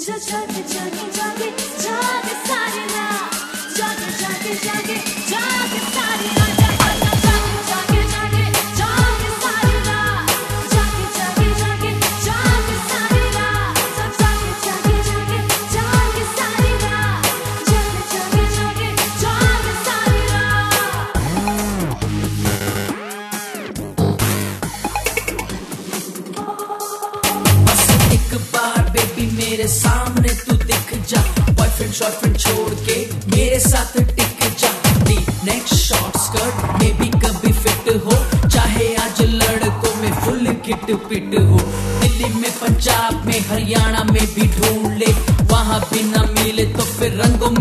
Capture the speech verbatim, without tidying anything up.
जागे जागे जागे जागे सारी रात, जागे जागे जागे जागे सारी रात, जागे जागे जागे जागे सारी रात, जागे जागे जागे जागे सारी रात, जागे जागे जागे जागे सारी रात, जागे जागे जागे जागे सारी रात। बस एक बार बेबी मेरे सामने तू दिख जा, बॉयफ्रेंड शॉर्टफ्रेंड छोड़ के मेरे साथ टिक जा। नेक्स्ट शॉर्ट स्कर्ट में भी कभी फिट हो, चाहे आज लड़कों में फुल किट पिट हो। दिल्ली में पंजाब में हरियाणा में भी ढूंढ ले, वहां भी ना मिले तो फिर रंगों